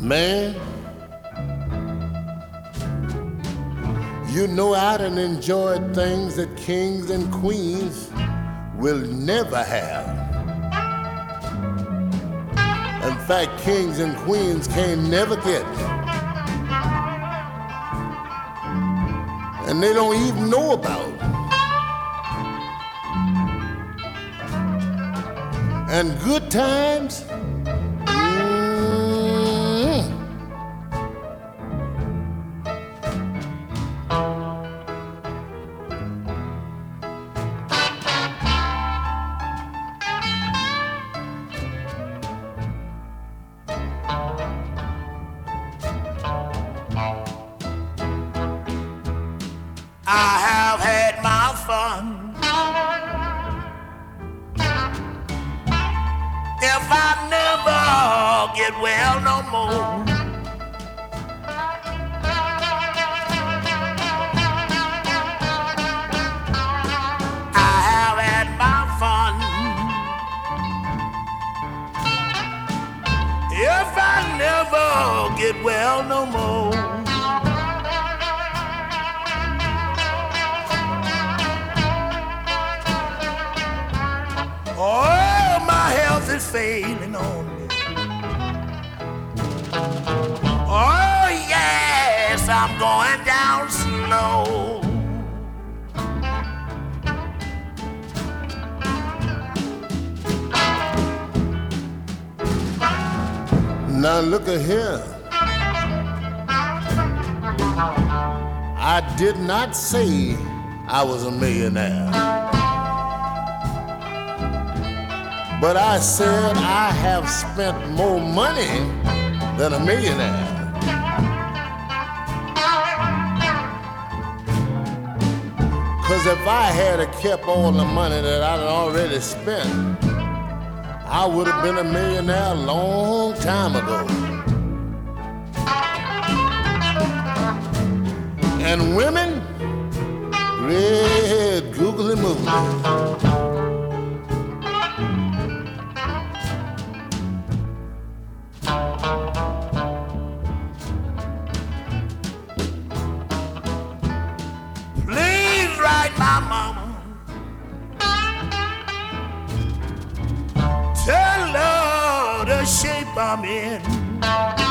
Man, you know I done enjoyed things that kings and queens will never have. In fact, kings and queens can't never get. And they don't even know about. And good times, I have had my fun. If I never get well no more, I have had my fun. If I never get well no more, oh, my health is failing on me. Oh, yes, I'm going down slow. now look at here. I did not say I was a millionaire. But I said I have spent more money than a millionaire. Cause if I had kept all the money that I'd already spent, I would have been a millionaire a long time ago. And women, red googly moogly. My mama, tell her the shape I'm in.